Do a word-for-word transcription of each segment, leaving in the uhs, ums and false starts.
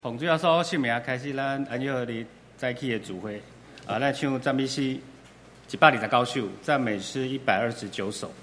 洪主要所姓名开始，咱安约里早起的聚会啊，咱唱赞美诗一百二十九首，赞美诗一百二十九首。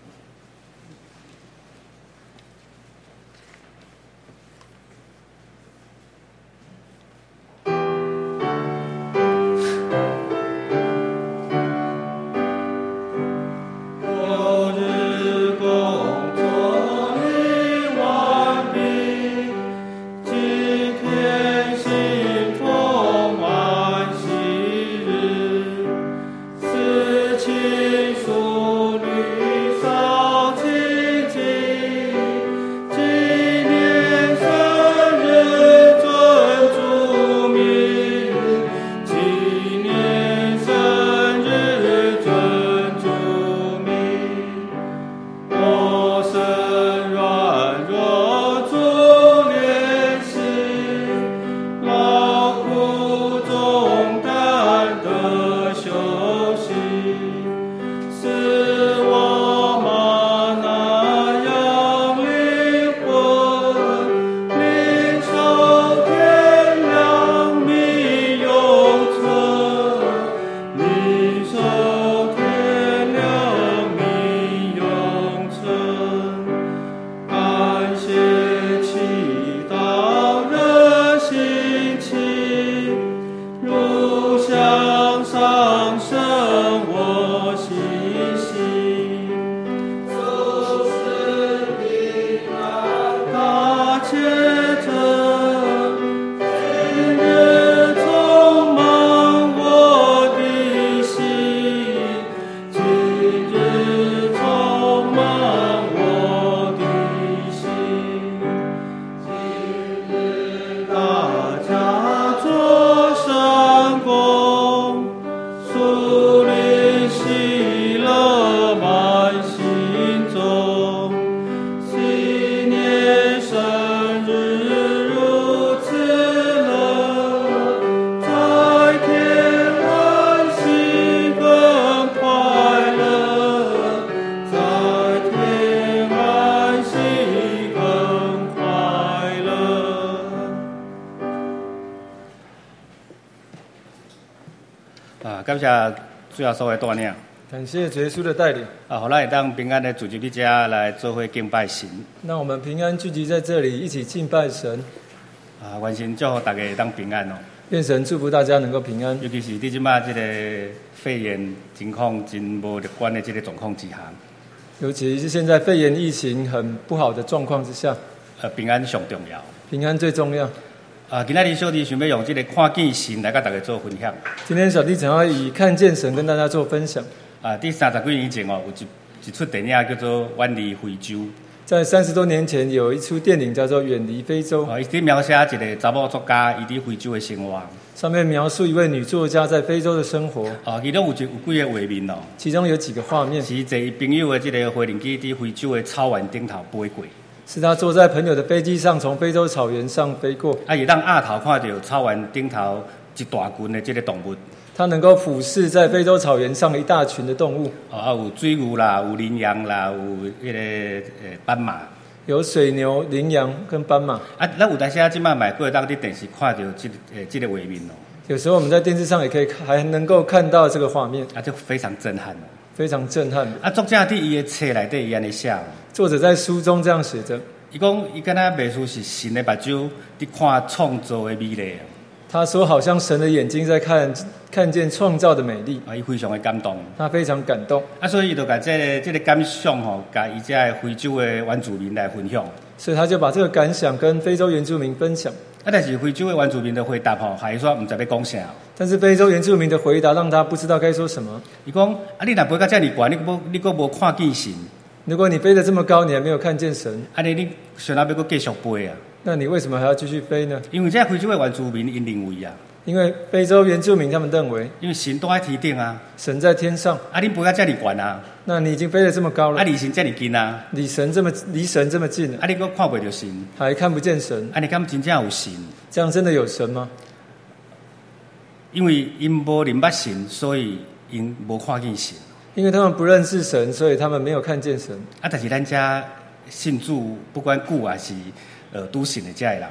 感谢主要所的带领， 感谢主耶稣的带领啊，好，咱会当平安的聚集伫遮来做伙敬拜神。 让我们平安聚集在这里，一起敬拜神。 啊，愿神祝福大家会当平安哦。 愿神祝福大家能够平安， 尤其是伫即马这个肺炎情况真无乐观的这个状况之下， 尤其是现在肺炎疫情很不好的状况之下， 呃，平安上重要， 平安最重要。 啊，今仔日小弟想要用这个看见神来跟大家做分享。 今天小弟想要以看见神跟大家做分享。 啊，第三十几年前哦，有一一出电影叫做《远离非洲》。 在三十多年前，有一出电影叫做《远离非洲》。 啊，伊伫描写一个查某作家，伊伫非洲的生活。 上面描述一位女作家在非洲的生活。 啊，其中有一有几个画面哦。 其中有几个画面。 是坐朋友的这个飞行机伫非洲的草原顶头飞过。 是他坐在朋友的飞机上，从非洲草原上飞过。 啊，也当亚头看到草原顶头一大群的这个动物。 他能够俯视在非洲草原上一大群的动物。 啊，有水牛啦，有羚羊啦，有迄个呃斑马。 有水牛、羚羊跟斑马。 啊，咱有当时啊，即摆买过当伫电视看到这呃这个画面哦。 有时候我们在电视上也可以还能够看到这个画面。 啊，就非常震撼哦。 非常震撼。 啊，作者伫伊的册内底伊安尼写。 作者在书中这样写着： 伊讲，伊敢若描述是神的目睭伫看创造的美丽。 他说，好像神的眼睛在看看见创造的美丽。 啊，伊非常的感动。他非常感动。 啊，所以伊就甲这个这个感想吼，甲伊遮的非洲的原住民来分享。 所以他就把这个感想跟非洲原住民分享。 啊，但是非洲的原住民的回答吼，还说唔知要讲啥。 但是非洲原住民的回答让他不知道该说什么。 伊讲，啊，你若飞到这么高，你无你阁无看见神。 如果你飞得这么高，你还没有看见神， 啊，你你想要要阁继续飞啊？ 那你为什么还要继续飞呢？ 因为这非洲的原住民因认为啊， 因为非洲原住民他们认为， 因为神都在天顶啊， 神在天上， 啊，你飞到这么高啊， 那你已经飞得这么高了， 啊，离神这么近啊， 离神这么离神这么近了， 啊，你阁看不到神， 还看不见神， 啊，你敢真正有神？ 这样真的有神吗？ 因为因无认捌神，所以因无看见神。 因为他们不认识神，所以他们没有看见神。 啊，但是咱家信主，不管久还是呃笃信的这些人，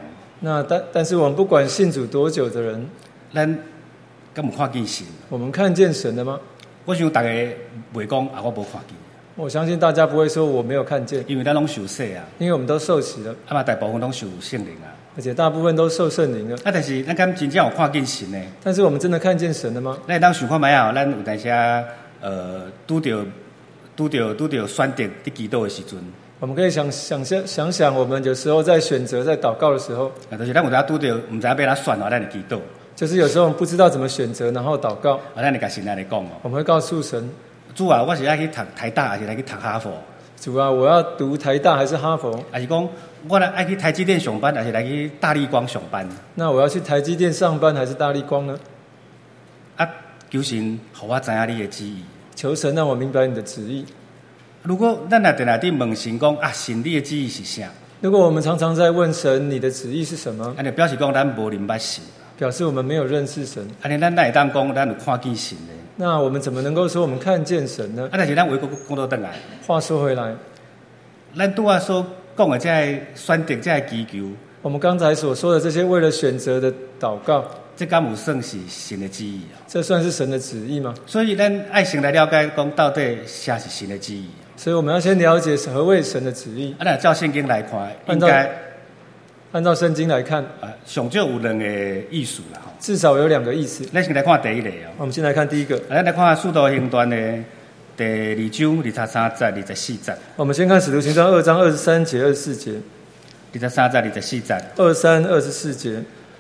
那但但是我们不管信主多久的人， 咱敢有看见神？ 我们看见神了吗？ 我想大家袂讲啊，我无看见， 我相信大家不会说我没有看见， 因为咱拢受洗啊， 因为我们都受洗了， 啊嘛大部分拢受圣灵啊。 而且大部分都受圣灵了。 啊，但是咱敢真正有看见神呢？ 但是我们真的看见神了吗？ 咱当想看卖啊，咱有当时呃拄着拄着拄着选择伫祈祷的时阵， 我们可以想想想想想，我们有时候在选择在祷告的时候， 啊，就是咱有当拄着毋知影要哪选哦，咱就祈祷。 就是有时候我们不知道怎么选择，然后祷告， 啊，咱就甲神来讲哦， 我们会告诉神： 主啊，我是要去读台大，还是来去读哈佛？ 主啊，我要读台大还是哈佛？ 还是讲我来爱去台积电上班，还是来去大立光上班？ 那我要去台积电上班还是大立光呢？ 啊，求神，互我知影你的旨意。 求神让我明白你的旨意。 如果咱若定来伫问神讲啊，神你的旨意是啥？ 如果我们常常在问神你的旨意是什么， 安尼表示讲咱无明白神， 表示我们没有认识神。 安尼咱哪会当讲咱有看见神呢？ 那我们怎么能够说我们看见神呢？ 啊，但是咱话讲讲倒转来， 话说回来， 咱拄啊所讲的这个选择、这个祈求， 我们刚才所说的这些为了选择的祷告， 这敢有算是神的旨意啊？ 这算是神的旨意吗？ 所以咱爱先来了解讲到底啥是神的旨意。 所以我们要先了解何谓神的旨意。 啊，那照圣经来看，应按照该按照圣经来看， 啊，上少有两个意思啦吼。 至少有两个意思。 咱先来看第一个哦。 我们先来看第一个， 啊，咱来看《使徒行传》的第二章二十三节、二十四节。 我们先看使徒行传二章二十三节、二十四节。 二十三节、二十四节。 二三、二十四节。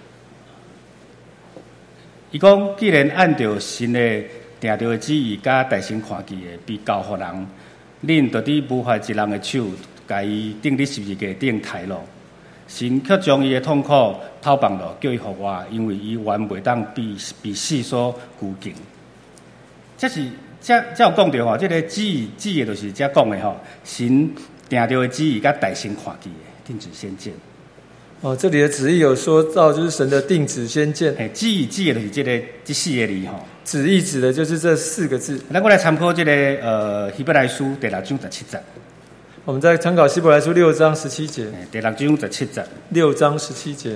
伊讲，既然按照神的定着的旨意，甲大声看见的，被交互人，恁就伫无法一人的手，甲伊钉伫十字架顶刣落。神却将伊的痛苦偷放落，叫伊复活，因为伊原袂当被被死所拘禁。这是这这有讲到吼，这个旨意旨意就是这讲的吼，神定着的旨意，甲大声看见的，定旨先见。 哦，这里的旨意有说到，就是神的定旨先见。 嘿，旨意旨意就是这个这四个字吼。 旨意指的就是这四个字。 咱我来参考这个呃希伯来书第六章十七节。 我们在参考希伯来书六章十七节。 第六章十七节。 六章十七节。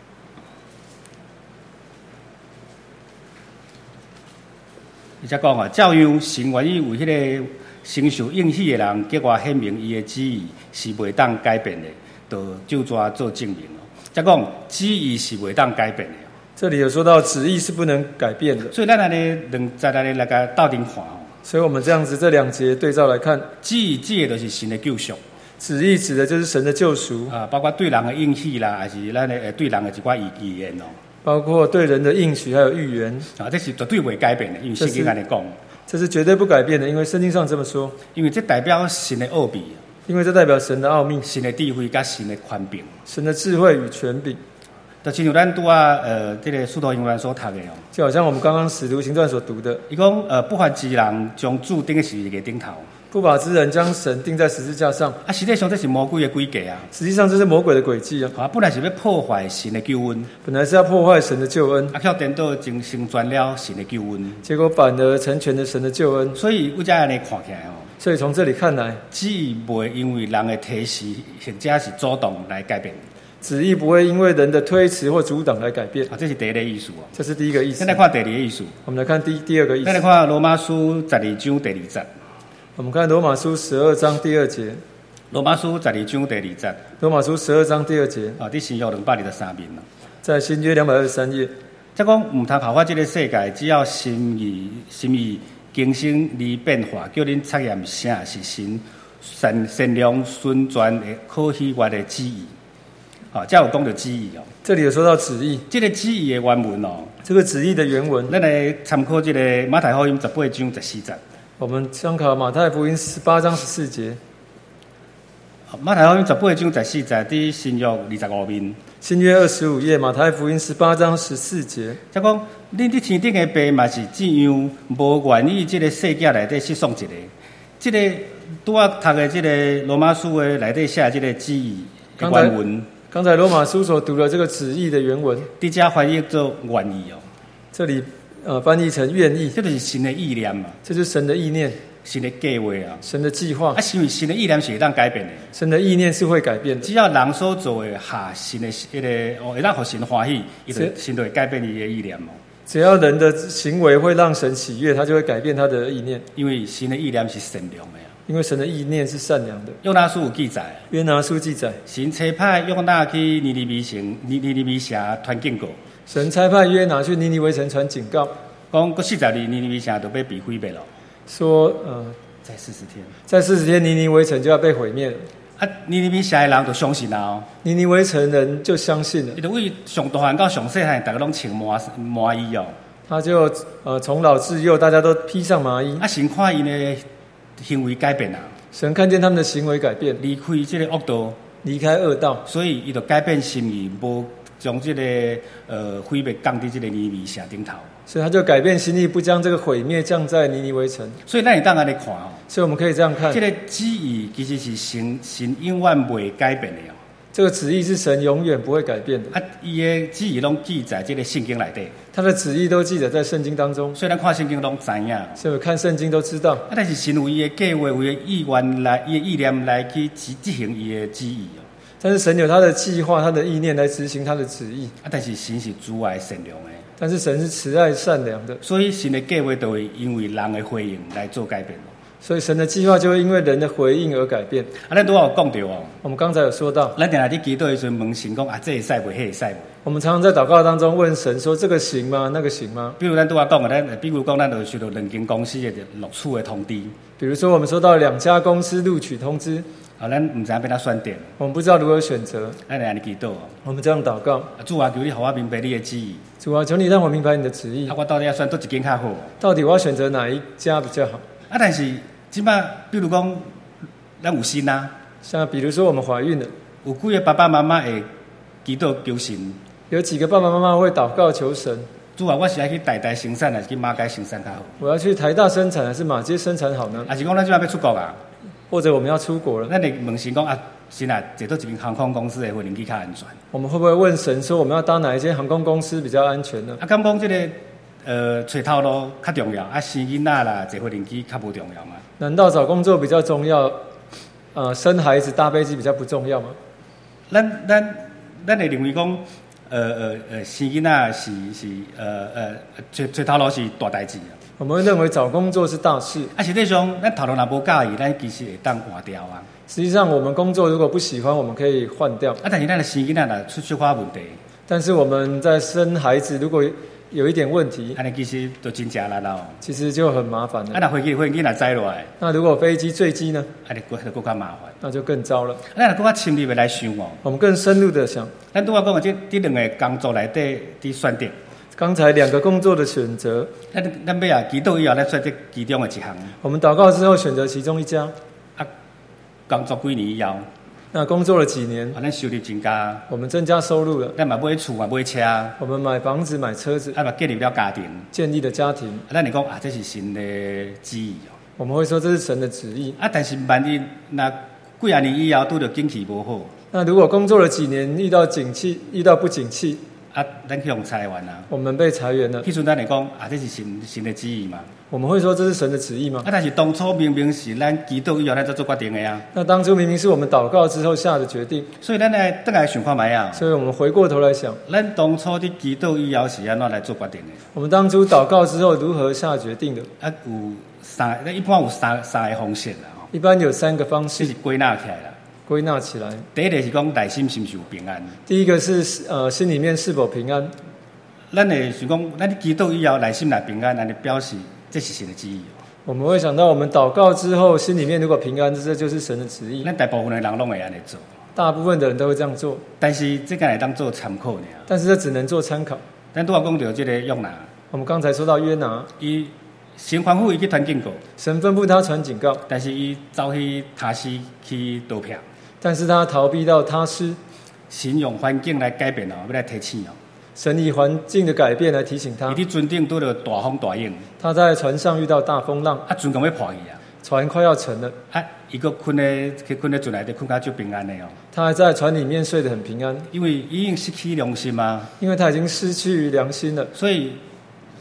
伊则讲啊，照样神愿意为迄个承受应许的人，结果显明伊的旨意是袂当改变的，就就抓做证明咯。则讲旨意是袂当改变的。 这里有说到旨意是不能改变的， 所以咱安尼两在安尼来个斗阵看吼。 所以我们这样子这两节对照来看， 旨意指的就是神的救赎， 旨意指的就是神的救赎啊，包括对人的应许啦，还是咱的对人的一寡预预言哦。 包括对人的应许还有预言啊，这是绝对袂改变的，因为圣经安尼讲， 这是绝对不改变的，因为圣经上这么说。 因为这代表神的奥秘， 因为这代表神的奥秘、 神的智慧甲神的权柄、 神的智慧与权柄。 就亲像咱拄啊，呃，这个使徒行传所读的哦， 就好像我们刚刚使徒行传所读的， 伊讲呃，不法之人将主钉在十字架顶头， 不法之人将神钉在十字架上。 啊，实际上这是魔鬼的诡计啊！ 实际上这是魔鬼的诡计啊！ 啊，本来是要破坏神的救恩， 本来是要破坏神的救恩， 啊，却颠倒成成全了神的救恩， 结果反而成全了神的救恩。 所以我才安尼看起来哦。 所以从这里看来， 旨意不会因为人的提示或者是主动来改变。 旨意不会因为人的推辞或阻挡来改变。 啊，这是第一个意思哦。 这是第一个意思。 咱来看第二个意思。 我们来看第第二个意思。 咱来看罗马书十二章第二节。 我们看罗马书十二章第二节。 罗马书十二章第二节。 罗马书十二章第二节。 啊，伫新约两百二十三面啦。 在新约两百二十三页。 即讲唔通跑法这个世界，只要心意心意更新而变化，叫恁测验啥是神善善良顺转的可喜悦的旨意。啊，才有讲到旨意哦。 这里有说到旨意， 这个旨意的原文哦， 这个旨意的原文， 咱来参考这个马太福音十八章十四节。 我们参考马太福音十八章十四节。 马太福音十八章十四节，伫新约二十五面。 新约二十五页，马太福音十八章十四节。 即讲，恁伫天顶的爸嘛是怎样无愿意这个世界内底失丧一个？这个拄啊读的这个罗马书的内底写这个旨意的原文。 刚才罗马书所读的这个旨意的原文， 伫遮翻译做愿意哦。 这里呃翻译成愿意， 这就是神的意念嘛。 这就是神的意念。 神的计划啊， 神的计划啊，，因为神的意念是会当改变的。 神的意念是会改变的。 只要人所做的下神的迄个哦，会当互神欢喜，伊就神就会改变伊的意念哦。 只要人的行为会让神喜悦，他就会改变他的意念， 因为神的意念是善良的啊。 因为神的意念是善良的。 约拿书有记载， 约拿书记载， 神差派约拿去尼尼微城、尼尼尼微城传警告， 神差派约拿去尼尼微城传警告， 讲过四十日尼尼微城就被被毁灭了， 说呃， 在四十天。 在四十天尼尼微城就要被毁灭了。 啊，尼尼微城的人就相信啊、哦， 尼尼微城人就相信了伊，就为上大汉到上细汉，大家拢穿麻麻衣哦。 他就呃从老至幼，大家都披上麻衣。 啊，神看因的行为改变啊， 神看见他们的行为改变， 离开这个恶道， 离开恶道， 所以伊就改变心意，无将这个呃毁灭降伫这个尼尼微城顶头。 所以他就改变心意，不将这个毁灭降在尼尼微城。 所以咱会当安尼看哦， 所以我们可以这样看这，个旨意其实是神神永远袂改变的哦。 这个旨意是神永远不会改变的。 啊，伊的旨意拢记载这个圣经内底， 他的旨意都记载在圣经当中， 所以咱看圣经拢知影。 所以我看圣经都知道。 啊，但是神有伊的计划，有伊的意愿来，伊的意念来去执执行伊的旨意哦。 但是神有他的计划，他的意念来执行他的旨意。 啊，但是神是主爱善良的， 但是神是慈爱善良的， 所以神的计划都会因为人的回应来做改变哦。 所以神的计划就会因为人的回应而改变。 啊，咱拄好有讲到哦， 我们刚才有说到， 咱定定伫祈祷的时阵问神讲啊，这会使袂，迄会使袂？ 我们常常在祷告当中问神说：“这个行吗？那个行吗比如咱拄好讲的，咱比如讲咱就收到两间公司的录取的通知，？” 比如说，我们收到两家公司录取通知， 啊，咱唔知影要哪选择， 我们不知道如何选择， 咱就安尼祈祷哦。 我们这样祷告： 啊，主啊，求你互我明白你的旨意， 主啊，求你让我明白你的旨意啊，，我到底要选倒一间较好？ 到底我要选择哪一家比较好？ 啊，但是即摆，比如讲，咱有心啊， 像比如说我们怀孕了， 有几个爸爸妈妈会祈祷求神， 有几个爸爸妈妈会祷告求神： 主啊，我是要去台大生产，还是去马街生产较好？ 我要去台大生产还是马街生产好呢？ 还是讲咱即摆要出国啊？ 或者我们要出国了， 咱会问神讲啊，神啊，坐到一间航空公司的飞机较安全？ 我们会不会问神说我们要搭哪一间航空公司比较安全呢？ 啊，敢讲即个呃找头路较重要，啊生囡仔啦坐飞机较无重要嘛？ 难道找工作比较重要？呃，生孩子搭飞机比较不重要吗？ 咱咱咱会认为讲，呃呃呃生囡仔是是呃呃找找头路是大代志啊。 我们会认为找工作是大事， 啊，实际上咱头路若无介意，咱其实会当换掉啊。 实际上我们工作如果不喜欢，我们可以换掉。 啊，但是咱的生囡仔若出小可问题， 但是我们在生孩子如果有一点问题， 安尼其实就真正难哦。 其实就很麻烦啊， 了。 若飞机飞机若载落来， 那如果飞机坠机呢？ 啊，你搁就搁较麻烦。 那就更糟了。 啊，咱若搁较深入的来想哦， 我们更深入的想， 咱拄仔讲的这这两个工作内底伫选择， 刚才两个工作的选择， 咱咱要啊祈祷以后，咱选择其中的一项。 我们祷告之后选择其中一家， 啊，工作几年以后， 那工作了几年， 啊，咱收入增加， 我们增加收入了， 咱嘛买厝嘛买车，啊我们买房子买车子， 嘛建立了家庭，啊， 建立了家庭， 咱会讲啊，这是神的旨意哦。 我们会说这是神的旨意。 啊，但是万一那几啊年以后拄着景气无好， 那如果工作了几年，遇到景气，遇到不景气， 啊，咱去用裁员啊， 我们被裁员了， 迄阵咱会讲啊，这是神神的旨意嘛。 我们会说这是神的旨意吗啊，？但是当初明明是咱祈祷以后咱才做决定的啊， 那当初明明是我们祷告之后下的决定， 所以咱来倒来想看觅啊， 所以我们回过头来想， 咱当初伫祈祷以后是安怎来做决定的？ 我们当初祷告之后如何下决定的？ 啊，有三，咱一般有三三个方式啦，吼， 一般有三个方式这是归纳起来啦。 归纳起来。 第一个是讲内心是毋是有平安， 第一个是呃心里面是否平安， 咱会想讲，咱伫祈祷以后内心内平安，安尼表示这是神的旨意哦。 我们会想到我们祷告之后心里面如果平安，这就是神的旨意。 咱大部分的人拢会安尼做， 大部分的人都会这样做， 但是这个会当做参考尔。 但是这只能做参考。 咱拄仔讲到即个约拿， 我们刚才说到约拿， 伊神吩咐伊去传警告， 神吩咐他传警告， 但是伊走去他施去盗骗， 但是他逃避到他施， 神用环境来改变哦，要来提醒哦。 神以环境的改变来提醒他伊。伫船顶拄着大风大影， 他在船上遇到大风浪， 啊船刚要破去啊， 船快要沉了， 啊伊个困咧去困咧船内底困较足平安的哦， 他还在船里面睡得很平安， 因为已经失去良心啊， 因为他已经失去良心了。 所以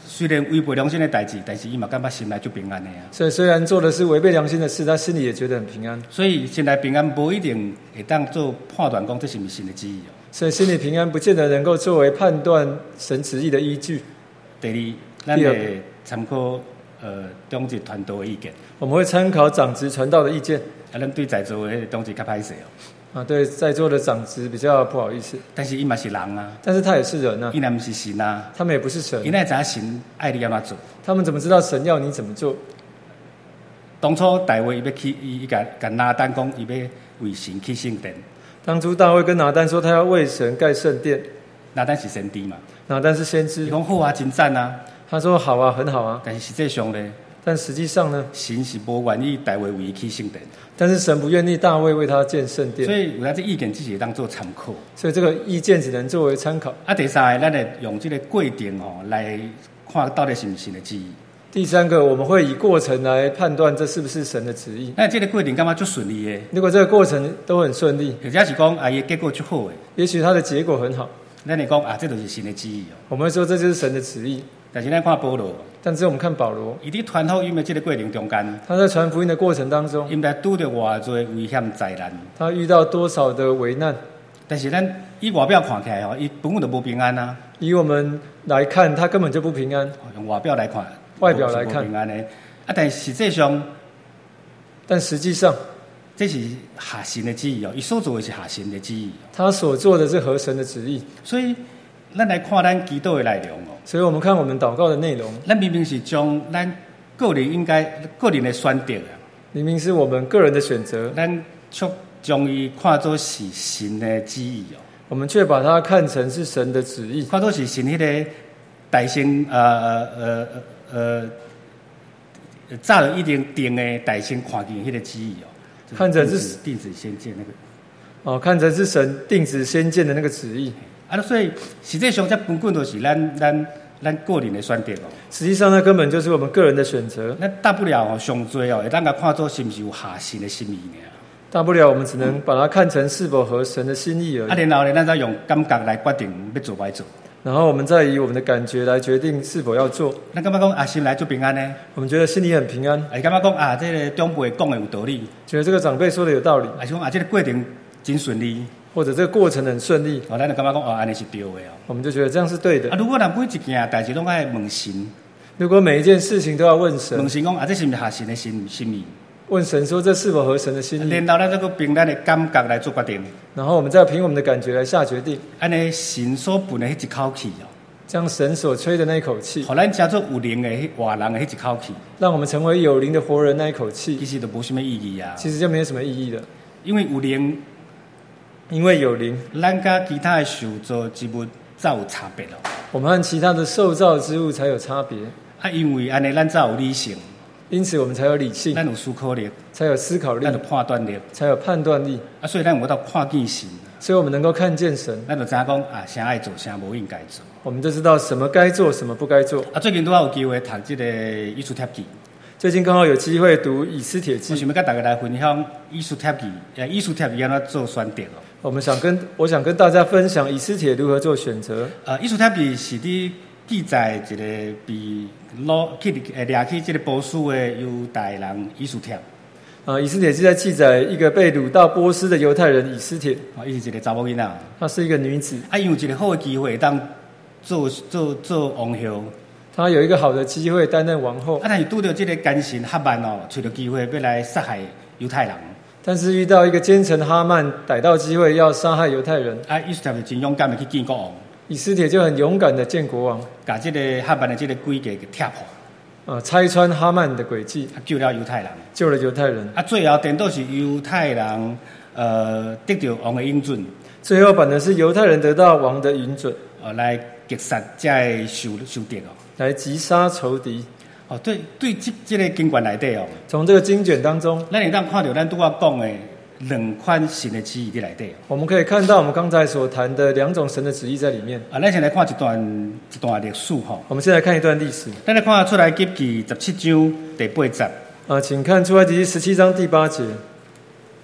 虽然违背良心的代志，但是伊嘛感觉心内就平安的啊。 所以虽然做的是违背良心的事，他心里也觉得很平安。 所以心内平安无一定会当做判断讲这是毋是神的旨意哦。 所以心里平安不见得能够作为判断神旨意的依据。 第二，咱会参考呃中职传道的意见。 我们会参考长职传道的意见。 啊，咱对在座的中职较歹势哦。 啊，对，在座的长职比较不好意思。 但是伊嘛是人啊。 但是他也是人啊。 伊若毋是神啊。 他们也不是神。 伊哪会知影神爱你安怎做？ 他们怎么知道神要你怎么做？ 当初大卫伊要去，伊伊甲甲拿单讲，伊要为神去圣殿。 当初大卫跟拿单说，他要为神盖圣殿。 拿单是先知嘛？ 拿单是先知。 伊讲好啊，真赞啊。 他说好啊，很好啊。 但是实际上呢？ 但实际上呢？ 神是无愿意大卫为伊去圣殿。 但是神不愿意大卫为他建圣殿。 所以有咱这意见只是当做参考。 所以这个意见只能作为参考。 啊，第三个，咱会用这个过程吼来看到底是不是神的旨意。 第三个，我们会以过程来判断这是不是神的旨意。 那这个过程感觉就顺利的。 如果这个过程都很顺利， 或者是讲啊，伊结果就好的。 也许它的结果很好。 咱会讲啊，这就是神的旨意哦。 我们会说这就是神的旨意。 但是咱看保罗， 但是我们看保罗， 伊伫传福音的这个过程中间， 他在传福音的过程当中， 伊毋知拄着偌多危险灾难， 他遇到多少的危难。 但是咱以外表看起来吼，伊本本就无平安啊。 以我们来看，他根本就不平安。 用外表来看， 外表来看平安的啊，但实际上， 但实际上， 这是下神的旨意哦。伊所做的是下神的旨意， 他所做的是合神的旨意。 所以，咱来看咱祈祷的内容哦。 所以我们看我们祷告的内容， 咱明明是将咱个人应该个人的选择啊， 明明是我们个人的选择， 咱却将伊看作是神的旨意哦。 我们却把它看成是神的旨意， 看作是神迄个大先呃呃呃呃早一定定的大先看见迄个旨意哦， 看成是定旨先见那个哦，看成是神定旨先见的那个旨意。 啊，所以实际上，这根本就是咱咱咱个人的选择哦。 实际上，那根本就是我们个人的选择。 那大不了哦，上最哦，会当甲看作是不是有下神的心意呢？ 大不了我们只能把它看成是否合神的心意而已。 啊，然后呢，咱再用感觉来决定要做不做。 然后我们再以我们的感觉来决定是否要做。 咱感觉讲啊，心内就平安呢？ 我们觉得心里很平安。 哎，感觉讲啊，这个长辈讲的有道理。 觉得这个长辈说的有道理。 还是讲啊，这个过程真顺利。 或者这个过程很顺利， 哦，咱就感觉讲哦，安尼是对的哦。 我们就觉得这样是对的。 啊，如果咱每一件代志拢爱问神， 如果每一件事情都要问神， 问神讲啊，这是不是合神的心心意？ 问神说这是否合神的心意？ 然后咱再个凭咱的感觉来做决定。 然后我们再凭我们的感觉来下决定。 安尼神所分的迄一口气哦， 这样神所吹的那一口气， 互咱加做有灵的活人的迄一口气， 让我们成为有灵的活人那一口气， 其实都无什么意义啊。 其实就没有什么意义了， 因为有灵。 因为有灵， 咱甲其他的受造之物才有差别咯。 我们和其他的受造之物才有差别。 啊，因为安尼咱才有理性， 因此我们才有理性， 咱有思考力， 才有思考力， 咱有判断力， 才有判断力。 啊，所以咱有到看见神， 所以我们能够看见神， 咱就知影讲啊，啥爱做，啥无应该做。 我们就知道什么该做，什么不该做。 啊，最近拄好有机会读这个《以斯帖记》。 最近刚好有机会读《以斯帖记》， 我想要跟大家来分享《以斯帖记》，呃，《以斯帖记》安怎做选择哦。 我们想跟我想跟大家分享以斯帖如何做选择。 呃，《以斯帖记》是伫记载一个被掳去呃掠去这个波斯的犹大人以斯帖。 啊，以斯帖记在记载一个被掳到波斯的犹太人以斯帖。 啊，伊是一个查某囡仔。 她是一个女子。 啊，因有一个好的机会当做做做王后。 她有一个好的机会担任王后。 啊，但是拄到这个奸臣哈曼哦，找到机会要来杀害犹太人。 但是遇到一个奸臣哈曼逮到机会要杀害犹太人。 啊，以斯帖就真勇敢的去见国王。 以斯帖就很勇敢的见国王， 把这个哈曼的这个诡计给踢破。 啊，拆穿哈曼的诡计， 救了犹太人， 救了犹太人。 啊，最后等到是犹太人，呃，得到王的应准。 最后反而是犹太人得到王的允准， 呃，来击杀这受受敌哦， 来击杀仇敌。 哦，对对，这这个经卷内底哦， 从这个经卷当中， 咱会当看到咱拄仔讲的两款神的旨意伫内底。 我们可以看到我们刚才所谈的两种神的旨意在里面。 啊，咱先来看一段一段历史吼。 我们先来看一段历史。 咱来看出来记记十七章第八节。 啊，请看出埃及记十七章第八节。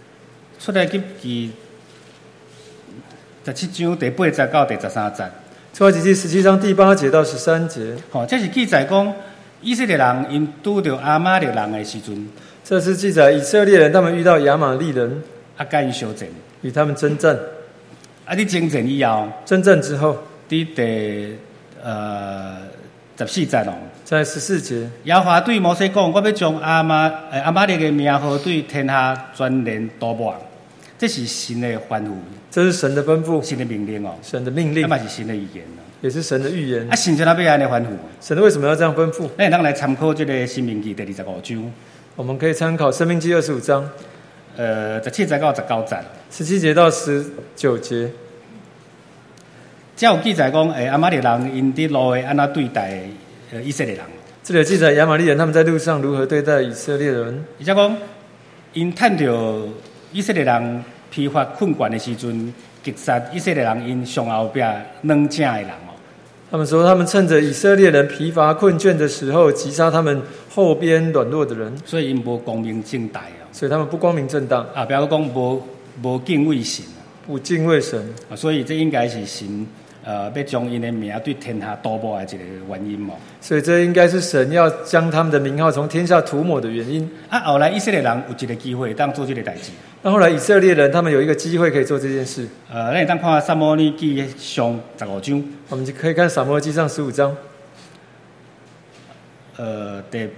出来记记十七章第八节到第十三节。 出埃及记十七章第八节到十三节， 吼、这是记载讲以色列人因拄着亚玛力人的时阵， 这是记载以色列人他们遇到亚玛力人， 啊，甲因相战， 与他们征战。 啊，你征战以后， 征战之后， 伫第呃十四节哦， 在十四节， 耶和华对摩西讲：我要将亚玛诶亚玛力的名号对天下全然倒抹，这是神的吩咐， 这是神的吩咐， 神的命令哦， 神的命令啊，嘛是神的预言哦。 也是神的预言啊，。神就那要安尼吩咐， 神为什么要这样吩咐？ 咱会当来参考这个《申命记》第二十五章， 我们可以参考《生命记》二十五章呃，十七节到十九节， 十七节到十九节， 这有记载讲，诶，亚玛力人因伫路诶安怎对待呃以色列人， 这里有记载亚玛力人他们在路上如何对待以色列人， 而且讲因趁着以色列人疲乏困倦的时阵，击杀以色列人因上后壁软正的人哦。 他们说他们趁着以色列人疲乏困倦的时候击杀他们后边软弱的人， 所以因无光明正大哦， 所以他们不光明正大， 啊，不要讲无无敬畏神不敬畏神， 啊，所以这应该是神呃要将因的名对天下倒抹的一个原因哦。 所以这应该是神要将他们的名号从天下涂抹的原因。 啊，后来以色列人有一个机会当做这个代志。 那后来以色列人他们有一个机会可以做这件事， 呃，咱会当看撒母耳记上十五章， 我们就可以看撒母耳记上十五章呃，第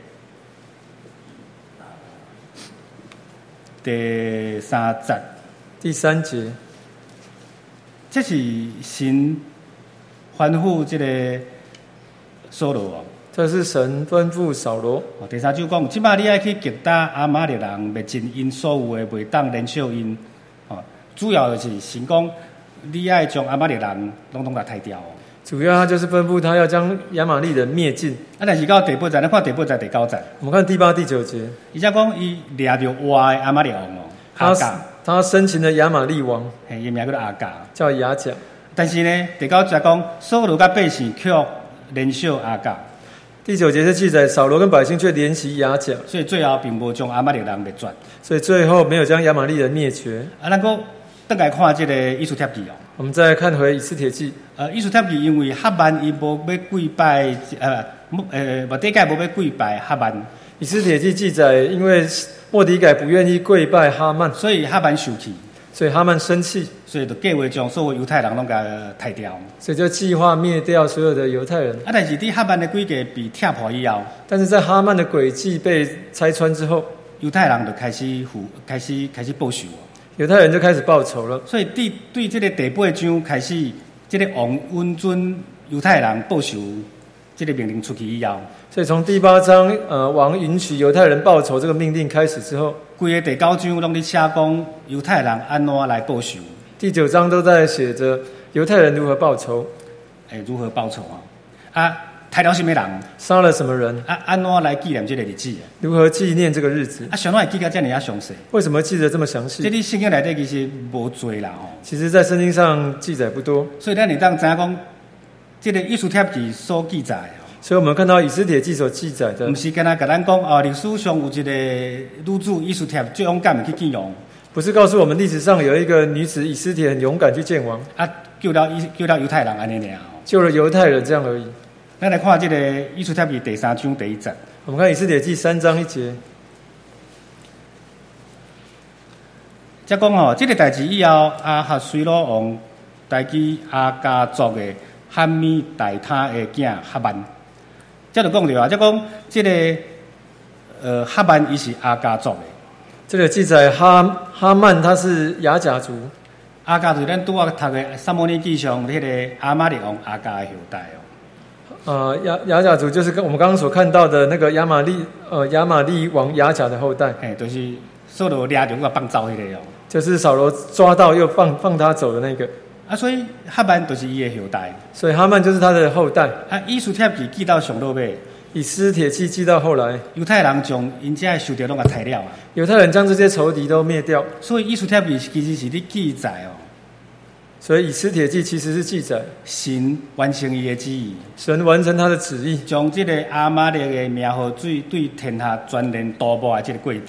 第三节， 第三节， 这是神吩咐这个扫罗哦。 这是神吩咐扫罗。 哦，第三章讲，即摆你爱去击打亚玛力人，灭尽因所有的，袂当连续因。哦，主要就是神讲，你爱将亚玛力人拢拢甲杀掉哦。 主要他就是吩咐他要将亚玛力人灭尽。 啊，但是到第八节，咱看第八节、第九节， 我们看第八、第九节， 伊则讲伊掠着活的亚玛力王哦， 他亚甲， 他生擒了亚玛力王， 嘿，伊名叫做亚甲。 叫亚甲。 但是呢，第九节讲，扫罗甲百姓却连续亚甲， 第九节是记载扫罗跟百姓却怜惜亚甲， 所以最后并无将亚玛力人灭绝。 所以最后没有将亚玛力人灭绝。 啊，咱个倒来看这个以斯帖记哦。 我们再看回以斯帖记， 呃，以斯帖记因为哈曼伊无要跪拜，呃，呃，莫迪盖无要跪拜哈曼， 以斯帖记记载，因为末底改不愿意跪拜哈曼， 所以哈曼生气， 所以哈曼生气， 所以就计划将所有犹太人拢甲杀掉。 所以就计划灭掉所有的犹太人。 啊，但是伫哈曼的诡计被踢破以后， 但是在哈曼的诡计被拆穿之后， 犹太人就开始复开始开始报仇哦。 犹太人就开始报仇了。 所以对对这个第八章开始，这个王允准犹太人报仇，这个命令出去以后， 所以从第八章，呃，王允许犹太人报仇这个命令开始之后， 规个第九章拢伫写讲犹太人安怎来报仇， 第九章都在写着犹太人如何报仇， 诶，如何报仇啊？啊，杀了什么人？ 杀了什么人， 啊，安怎来纪念这个日子？ 如何纪念这个日子。 啊，上哪会记到这么啊详细？ 为什么记得这么详这细？ 里圣经内底其实无多啦吼， 其实在圣经上记载不多， 所以咱会当知影讲，这个以斯帖记所记载哦， 所以我们看到以斯帖记所记载的毋，是敢若甲咱讲哦，历史上有一个女子以斯帖最勇敢的去见王， 不是告诉我们历史上有一个女子以斯帖很勇敢去见王， 啊，救了以救了犹太人安尼尔哦。 救了犹太人这样而已。 咱来看这个以斯帖记第三章第一节， 我们看以斯帖记三章一节， 则讲吼，这个代志以后，亚哈随鲁王代记亚家族的汉米大他的囝哈曼，这就讲着啊，则讲这个呃哈曼伊是亚家族的， 这里记载哈哈曼他是亚甲族， 亚家就是咱拄啊读的撒母耳记上迄个亚玛力王亚家的后代哦。 呃，亚亚甲族就是跟我们刚刚所看到的那个亚玛利呃亚玛利王亚甲的后代， 嘿，就是扫罗掠着我放走迄个哦。 就是扫罗抓到又放放他走的那个， 啊，所以哈曼就是伊的后代。 所以哈曼就是他的后代。 啊，以斯帖记记到上落尾， 以斯帖记记到后来， 犹太人将因遮的仇敌拢甲杀了啊。 犹太人将这些仇敌都灭掉， 所以以斯帖记其实是咧记载哦， 所以以斯帖记其实是记载神完成伊的旨意， 神完成他的旨意， 将这个亚玛力的名号对对天下全然倒抹的这个过程。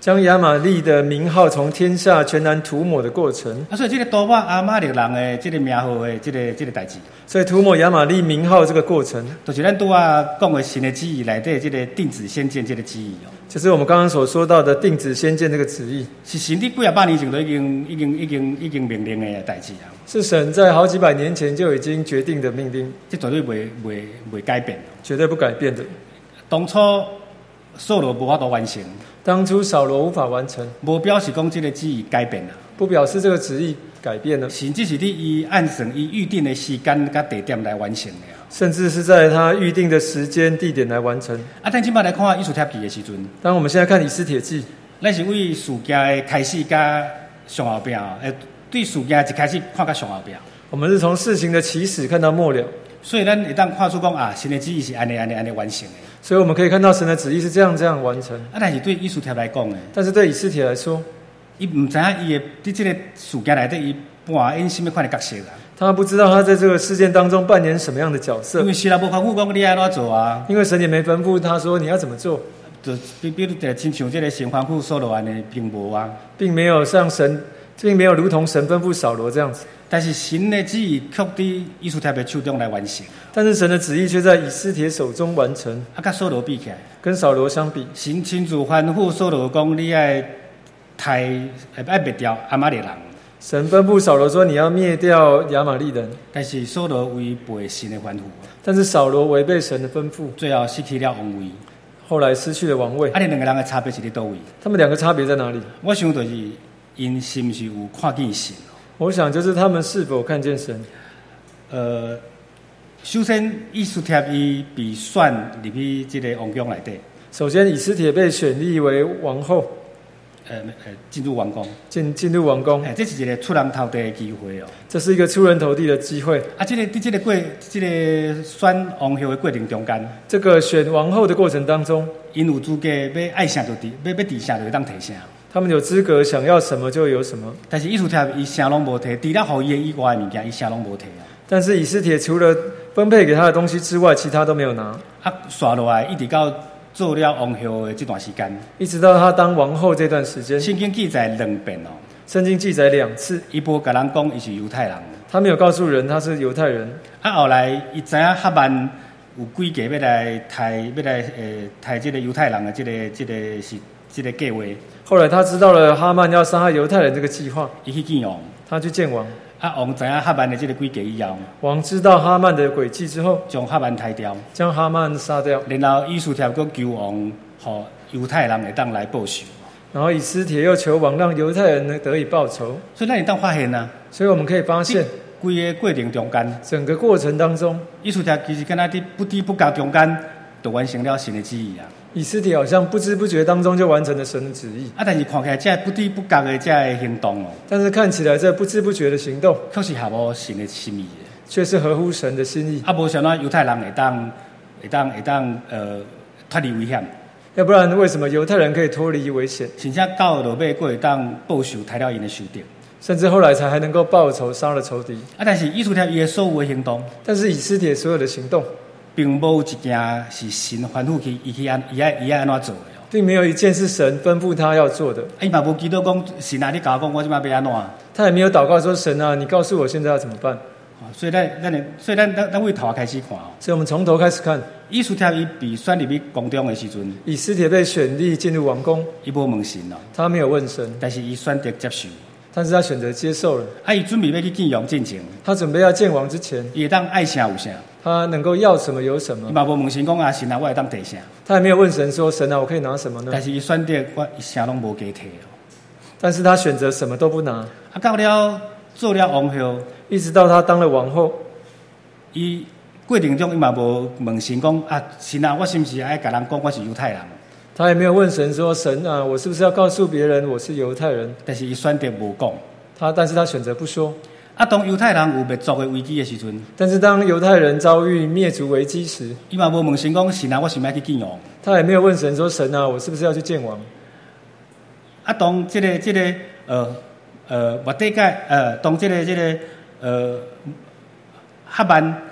将亚玛力的名号从天下全然涂抹的过程。 啊，所以这个多瓦阿玛力人的这个名号的这个这个代志， 所以涂抹亚玛力名号这个过程， 就是咱拄啊讲的神的旨意内底这个定旨先见这个旨意哦。 就是我们刚刚所说到的定旨先见这个旨意， 是神伫几啊百年前都已经已经已经已经命令的代志啊。 是神在好几百年前就已经决定的命令， 这绝对袂袂袂改变， 绝对不改变的。 当初扫罗无法度完成， 当初扫罗无法完成， 无表示讲这个旨意改变了， 不表示这个旨意改变了， 甚至是你伊按成伊预定的时间甲地点来完成的。 甚至是在他预定的时间地点来完成。 啊，但今摆来看《以斯帖记》的时阵， 当我们现在看以斯帖记， 咱是为事件的开始甲上后边，诶，对事件一开始看甲上后边。 我们是从事情的起始看到末了， 所以咱会当看出讲啊，神的旨意是安尼安尼安尼完成的。 所以我们可以看到神的旨意是这样这样完成。 啊，但是对以斯帖来讲呢， 但是对以斯帖来说， 伊唔知影伊的伫这个事件内底，伊扮演什么款的角色啊？ 他不知道他在这个事件当中扮演什么样的角色， 因为神也无吩咐讲你爱怎做啊。 因为神也没吩咐他说你要怎么做， 就比比如就亲像这个神吩咐扫罗安尼，并无啊， 并没有像神，并没有如同神吩咐扫罗这样子。 但是神的旨意却伫以斯帖的手中来完成。 但是神的旨意却在以斯帖手中完成。 啊，甲扫罗比起来， 跟扫罗相比， 神亲自吩咐扫罗讲，你爱太爱灭掉亚玛力人。 神吩咐扫罗说：“你要灭掉亚玛利人。” 但是扫罗违背神的吩咐， 但是扫罗违背神的吩咐， 最后失去了王位， 后来失去了王位。 啊，你两个人的差别是伫倒位？ 他们两个差别在哪里？ 我想就是因是不是有看见神？ 我想就是他们是否看见神。 呃，首先以斯帖伊被选入去这个王宫内底。 首先，以斯帖被选立为王后。 呃呃，进入王宫， 进进入王宫， 哎，这是一个出人头地的机会哦。 这是一个出人头地的机会。 啊，这个在这个过，这个选王后的过程中间， 这个选王后的过程当中， 因有资格要爱啥就提，要要提啥就当提啥。 他们有资格想要什么就有什么。 但是以斯帖伊啥拢无提，除了互伊的以外的物件，伊啥拢无提啊。 但是以斯帖除了分配给他的东西之外，其他都没有拿。 啊，刷落来一直到做了王后的这段时间， 一直到他当王后这段时间， 圣经记载两遍哦。 圣经记载两次， 伊无甲人讲伊是犹太人， 他没有告诉人他是犹太人。 啊，后来伊知影哈曼有规矩要来抬，要来诶抬这个犹太人的这个这个是这个计划。 后来他知道了哈曼要杀害犹太人这个计划， 伊去见王， 他去见王。 啊，王知影哈曼的这个规矩以后， 王知道哈曼的诡计之后， 将哈曼抬掉， 将哈曼杀掉。 然后以斯帖阁求王，互犹太人会当来报仇。 然后以斯帖又求王让犹太人能得以报仇。 所以咱会当发现啊， 所以我们可以发现， 规个过程中间， 整个过程当中， 以斯帖其实敢若伫不知不觉中间，就完成了神的旨意啊。 以斯帖好像不知不觉当中就完成了神的旨意。 啊，但是看起来这不知不觉的这个行动哦， 但是看起来这不知不觉的行动， 确实合乎神的心意的， 却是合乎神的心意。 啊，无想到犹太人会当会当会当呃脱离危险。 要不然为什么犹太人可以脱离危险？ 甚至到落尾，佫会当报仇，抬了因的仇敌。 甚至后来才还能够报仇，杀了仇敌。 啊，但是以斯帖伊的所有的行动， 但是以斯帖所有的行动， 并无一件是神吩咐去伊去安伊爱伊爱安怎做的哦。 并没有一件是神吩咐他要做的。 伊嘛无祈祷讲神啊，你甲我讲，我即摆要安怎？ 他也没有祷告说神啊，你告诉我现在要怎么办。 所以咱咱所以咱咱咱为头开始看哦。 所以我们从头开始看， 以斯帖伊被选入去宫中的时阵， 以斯帖被选立进入王宫， 伊无问神哦， 他没有问神， 但是伊选择接受。 但是他选择接受了。 啊，伊准备要去见王进前， 他准备要见王之前， 伊会当爱啥有啥， 他能够要什么有什么。 伊嘛无问神讲啊，神啊，我会当摕啥。 他也没有问神说神啊，我可以拿什么呢？ 但是伊选择我啥拢无加摕哦。 但是他选择什么都不拿。 啊，到了做了王后， 一直到他当了王后， 伊过程中伊嘛无问神讲啊，神啊，我是不是爱甲人讲我是犹太人？ 他也没有问神说神啊，我是不是要告诉别人我是犹太人？ 但是伊选择无讲。 他，但是他选择不说。 啊，当犹太人有灭族的危机的时阵， 但是当犹太人遭遇灭族危机时， 伊嘛无问神讲神啊，我是不是要去见王？ 他也没有问神说神啊，我是不是要去见王？ 啊，当这个这个呃呃末底改呃，当这个这个呃哈曼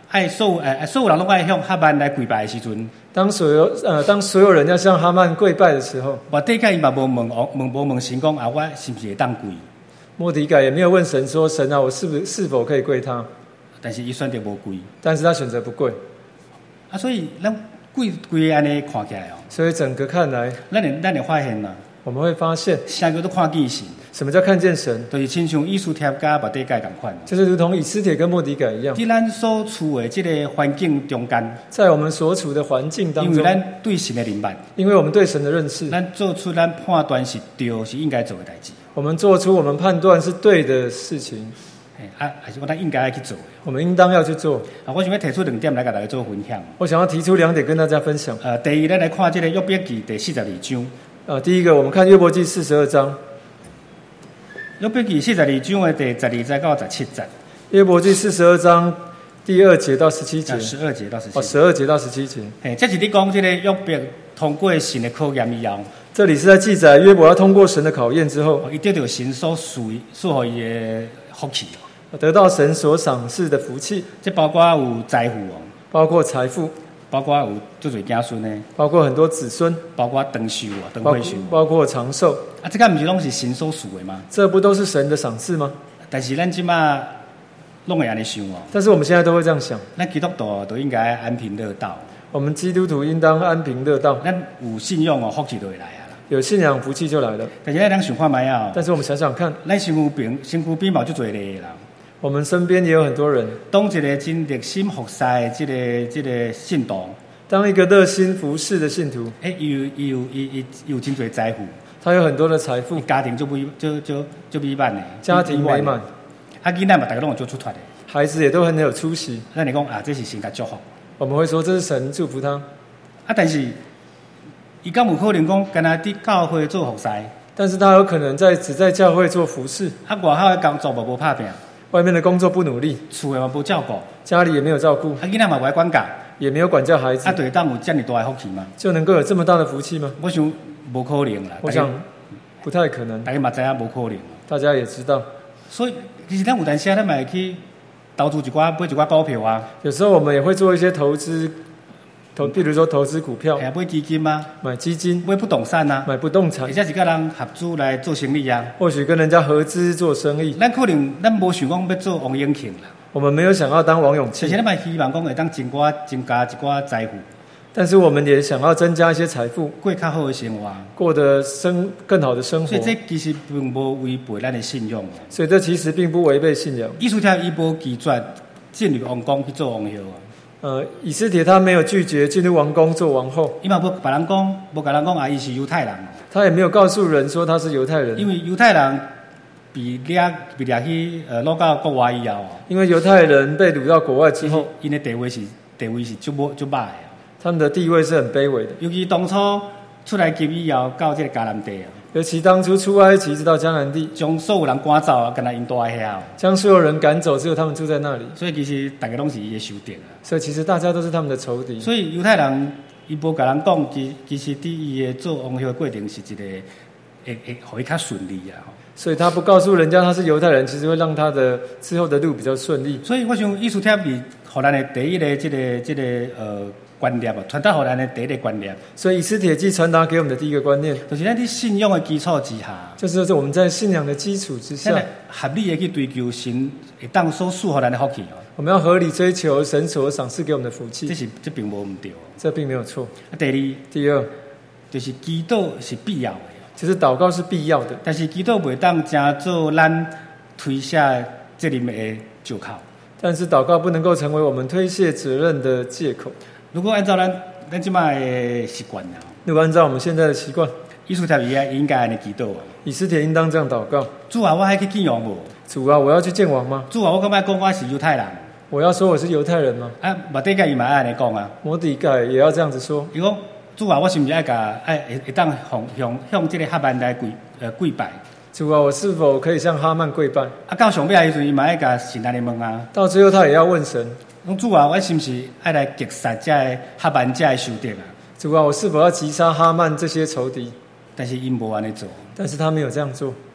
爱所有诶所有人拢爱向哈曼来跪拜的时阵， 当所有呃当所有人要向哈曼跪拜的时候， 莫底甲伊嘛无问王问无问神讲啊，我是不是会当跪？ 末底改也没有问神说：“神啊，我是不是是否可以跪他？” 但是伊选择无跪， 但是他选择不跪啊，所以咱跪跪安尼看起来哦， 所以整个看来， 咱会咱会发现啦， 我们会发现， 啥叫做看见神？ 什么叫看见神？ 就是亲像以斯帖甲莫底改共款， 就是如同以斯帖跟末底改一样， 伫咱所处的这个环境中间， 在我们所处的环境当中， 因为咱对神的明白， 因为我们对神的认识， 咱做出咱判断是对，是应该做的代志。 我们做出我们判断是对的事情， 啊，还是我咱应该要去做的。 我们应当要去做。 啊，我想要提出两点来跟大家做分享。 我想要提出两点跟大家分享。 呃，第一，咱来看这个约伯记第四十二章。 呃，第一个，我们看约伯记四十二章。 约伯记四十二章的第十二节到十七节。 约伯记四十二章第二节到十七节。 十二节到十七节。 哦，十二节到十七节。 嘿，这是你讲这个约伯通过神的考验以后。 这里是在记载约伯要通过神的考验之后， 伊得到神所赐所予伊的福气， 得到神所赏赐的福气。 这包括有财富哦， 包括财富， 包括有足侪子孙呢， 包括很多子孙， 包括长寿啊，长寿， 寿， 包括长寿。 啊，这个不是拢是神所赐的吗？ 这不都是神的赏赐吗？ 但是咱即马拢会安尼想哦。 但是我们现在都会这样想， 咱基督徒都应该安贫乐道。 我们基督徒应当安贫乐道。 咱有信仰哦，福气就会来啊。 有信仰，福气就来了。 但是咱想看卖啊！ 但是我们想想看， 咱身躯边身躯边嘛就多个人， 我们身边也有很多人。 当一个真热心服侍的这个这个信徒， 当一个热心服侍的信徒， 哎，有有有有真多财富， 他有很多的财富， 家庭就美就就就美满的， 家庭美满。 啊，囡仔嘛，大家拢有做出脱的， 孩子也都很有出息。 那你讲啊，这是神的祝福。 我们会说这是神祝福他。 啊，但是。伊敢有可能讲，干那伫教会做服侍？ 但是他有可能在只在教会做服侍。 啊，外口的工作无无拍拼， 外面的工作不努力， 厝的嘛无照顾， 家里也没有照顾。 啊，囡仔嘛无爱管教， 也没有管教孩子。 啊，对当有这么大的福气吗？ 就能够有这么大的福气吗？ 我想无可能啦。 我想不太可能。 大家嘛知影无可能。 大家也知道。 所以其实咱有阵时咱嘛会去投资一寡买一寡股票啊。 有时候我们也会做一些投资。投，比如说投资股票， 买基金啊， 买基金， 买不动产啊， 买不动产， 或者是跟人合资来做生意啊。 或许跟人家合资做生意。 咱可能咱无想讲要做王永庆啦， 我们没有想要当王永庆， 而且咱嘛希望讲会当增加增加一寡财富。 但是我们也想要增加一些财富， 过较好的生活， 过得生更好的生活。 所以这其实并无违背咱的信仰。 所以这其实并不违背信仰。 以斯帖伊无拒绝进入王宫去做王后啊。 呃，以斯帖他没有拒绝进入王宫做王后， 伊嘛无别人讲，无甲人讲啊，伊是犹太人。 他也没有告诉人说他是犹太人， 因为犹太人被掠被掠去呃掳到国外以后， 因为犹太人被掳到国外之后， 因的地位是地位是足无足歹的， 他们的地位是很卑微的。 尤其当初出来及以后，到这个迦南地啊， 尤其当初出埃及直到迦南地， 将所有人赶走啊，跟他因住在遐， 将所有人赶走，只有他们住在那里。 所以其实大家拢是伊的仇敌啊。 所以其实大家都是他们的仇敌。 所以犹太人伊无甲人讲，其其实伫伊的做王后的过程是一个会会互伊较顺利啊。 所以他不告诉人家他是犹太人，其实会让他的之后的路比较顺利。 所以我想以斯帖是互咱的第一个这个这个呃观念啊，传达互咱的第一个观念。 所以以斯帖记传达给我们的第一个观念， 就是咱伫信仰的基础之下， 就是在我们在信仰的基础之下， 合理的去追求神会当所赐予咱的福气。 我们要合理追求神所赏赐给我们的福气。 这是这并无唔对， 这并没有错。 第二， 第二就是祈祷是必要的。 其实祷告是必要的， 但是祈祷袂当成做咱推卸责任的借口。 但是祷告不能够成为我们推卸责任的借口。 如果按照咱咱即摆的习惯啊， 如果按照我们现在的习惯， 以斯帖伊应该安尼祈祷啊。 以斯帖应当这样祷告： 主啊，我还去见王无？ 主啊，我要去见王吗？ 主啊，我干嘛讲我是犹太人？ 我要说我是犹太人吗？ 啊，末底改伊嘛爱安尼讲啊。 末底改也要这样子说。 伊讲主啊，我是不是爱甲爱会会当向向向这个哈曼来跪呃跪拜？ 主啊，我是否可以向哈曼跪拜？ 啊，到上尾的时阵，伊嘛爱甲神安尼问啊。 到最后，他也要问神： 讲主啊，我是不是爱来击杀这个哈曼这个仇敌啊？ 主啊，我是否要击杀哈曼这些仇敌？ 但是因无安尼做。 但是他没有这样做。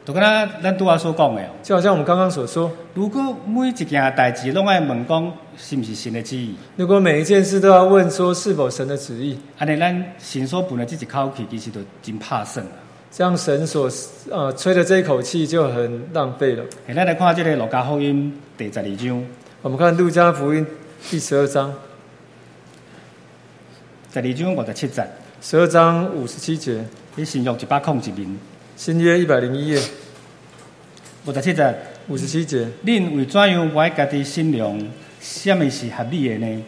就跟咱咱拄仔所讲的哦， 就好像我们刚刚所说， 如果每一件代志拢爱问讲是毋是神的旨意， 如果每一件事都要问说是否神的旨意， 安尼咱神所分的这一口气，其实就真拍算啦。 这样神所呃吹的这一口气就很浪费了。 诶，咱来看这个路加福音第十二章， 我们看路加福音第十二章， 十二章五十七节， 十二章五十七节， 你新约一百空一面， 新约一百零一页， 五十七节， 五十七节。 恁为怎样我家己信量，什么是合理的呢？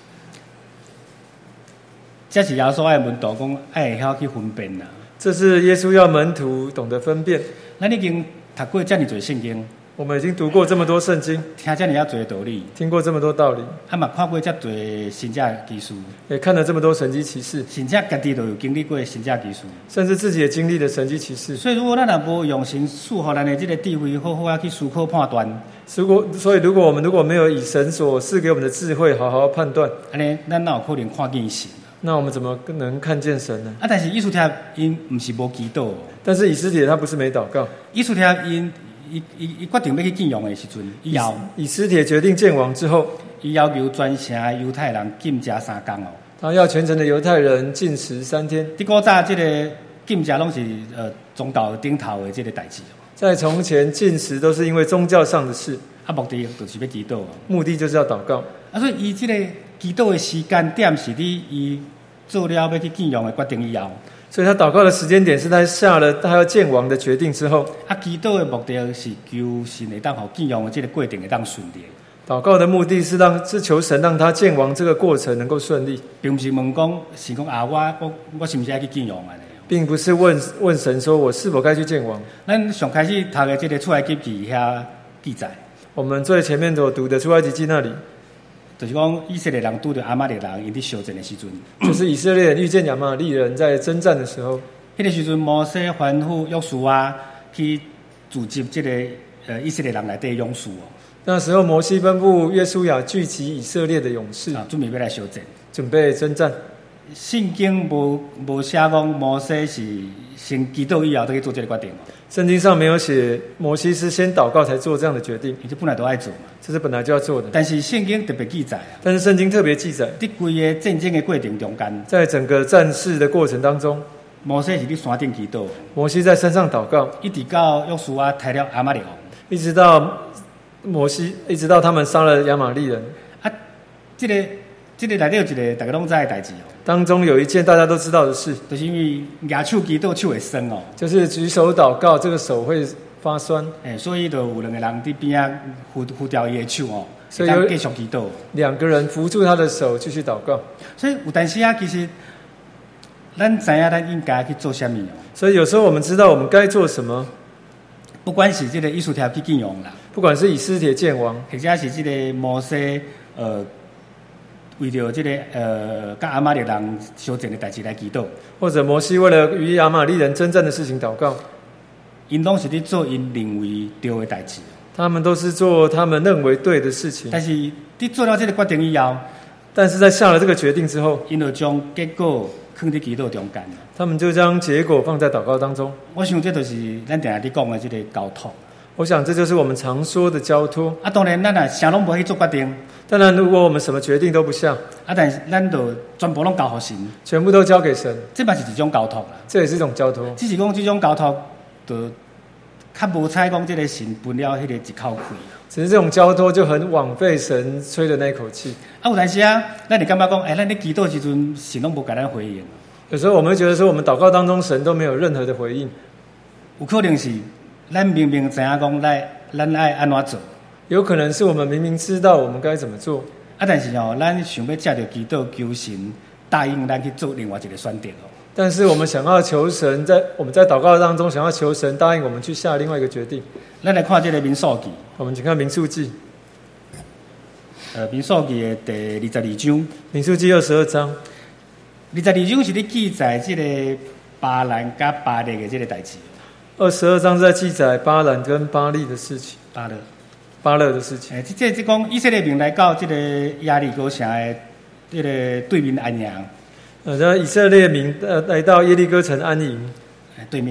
这是耶稣爱门徒讲，爱会晓去分辨啦。 这是耶稣要门徒懂得分辨。 咱已经读过这么多圣经， 我们已经读过这么多圣经， 听这么遐多道理， 听过这么多道理， 啊嘛看过这多神迹奇事， 也看了这么多神迹奇事， 甚至家己都有经历过神迹奇事。 甚至自己也经历了神迹奇事。 所以，如果咱也无用神赐予咱的这个智慧，好好啊去思考判断， 如果所以，如果我们如果没有以神所赐给我们的智慧好好判断， 安尼咱哪有可能看见神？ 那我们怎么能看见神呢？ 啊，但是以斯帖因毋是无祈祷， 但是以斯帖他不是没祷告， 以斯帖因伊伊伊决定要去敬仰的时阵，以后以斯帖决定见王之后， 伊要求全城犹太人禁食三工哦。 他要全城的犹太人禁食三天。 伫古早这个禁食拢是呃宗教顶头的这个代志哦。 在从前禁食都是因为宗教上的事， 啊，目的就是要祈祷哦。 目的就是要祷告。 啊，所以伊这个祈祷的时间点是伫伊做了要去敬仰的决定以后。 所以他祷告的时间点是他下了他要见王的决定之后。 啊，祈祷的目的是求神会当互敬仰的这个过程会当顺利。 祷告的目的是让是求神让他见王这个过程能够顺利， 并不是问讲是讲啊，我我我是不是要去敬仰安尼？ 并不是问问神说我是否该去见王。 咱上开始读的这个出埃及记遐记载， 我们最前面所读的出埃及记那里， 就是讲以色列人拄着亚玛力人因伫相战的时阵， 就是以色列人遇见亚玛力人在征战的时候， 迄个时阵摩西吩咐约书亚去组织这个呃以色列人内底勇士哦。 那时候摩西吩咐约书亚聚集以色列的勇士， 啊，准备要来相战， 准备征战。 圣经无无写讲摩西是先祈祷以后再去做这个决定哦。 圣经上没有写摩西是先祷告才做这样的决定， 伊就本来都爱做嘛， 这是本来就要做的。 但是圣经特别记载啊， 但是圣经特别记载， 伫规个战争的过程中间， 在整个战事的过程当中， 摩西是伫山顶祈祷， 摩西在山上祷告， 一直到约书亚杀了亚玛力王， 一直到摩西，一直到他们杀了亚玛力人。 啊，这个这个内底有一个大家拢知的代志哦。 当中有一件大家都知道的事， 就是因为举手祈祷手会酸哦， 就是举手祷告，这个手会发酸。 诶、欸，所以就有两个人伫边啊扶扶掉伊的手哦， 所以有继续祈祷。 两个人扶住他的手继续祷告。 所以有当时啊，其实咱知影咱应该去做什么哦。 所以有时候我们知道我们该做什么， 不管是这个以斯帖去敬仰啦， 不管是以斯帖见王， 或者是这个摩西呃。为着这个呃，甲亚玛力人相战的代志来祈祷， 或者摩西为了与亚玛力人征战的事情祷告， 因拢是伫做因认为对的代志。 他们都是做他们认为对的事情。 但是伫做了这个决定以后， 但是在下了这个决定之后， 因就将结果放伫祈祷中间。 他们就将结果放在祷告当中。 我想这就是咱定下伫讲的这个交托。 我想这就是我们常说的交托。 啊，当然咱也啥拢无去做决定。 当然，如果我们什么决定都不下， 啊，但是咱就全部拢交互神， 全部都交给神， 这嘛是一种交托啦。 这也是一种交托。 只是讲这种交托，就较无采讲这个神分了迄个一口气。 只是这种交托就很枉费神吹的那一口气。 啊，有当时啊，咱就感觉讲，哎、欸，咱咧祈祷时阵，神拢无给咱回应。 有时候我们会觉得说，我们祷告当中神都没有任何的回应。 有可能是咱明明知影讲，来咱爱安怎做。 有可能是我们明明知道我们该怎么做， 啊，但是哦，咱想要借着祈祷求神答应咱去做另外一个选择哦。 但是我们想要求神在我们在祷告当中想要求神答应我们去下另外一个决定。 咱来看这个民数记， 我们请看民数记， 呃，民数记的第二十二章。 民数记二十二章， 二十二章是咧记载这个巴兰甲巴力的这个代志。 二十二章是在记载巴兰跟巴利的事情。 巴勒。 巴勒的事情， 诶，即即讲以色列民来到这个亚利哥城的这个对面安营， 呃，以色列民呃来到耶利哥城安营， 对面，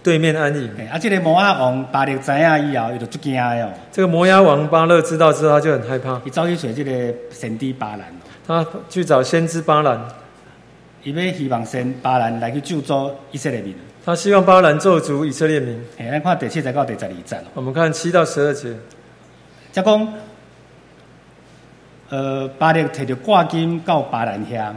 对面安营。 啊，这个摩押王巴勒知影以后，伊就足惊的哦。 这个摩押王巴勒知道之后，他就很害怕， 伊走去找这个先知巴兰， 他去找先知巴兰， 伊要希望先巴兰来去救助以色列民。 他希望巴兰咒诅以色列民。 嘿，咱看第七节到第十二节咯。 我们看七到十二节， 则讲，呃，巴勒摕着挂金到巴兰遐。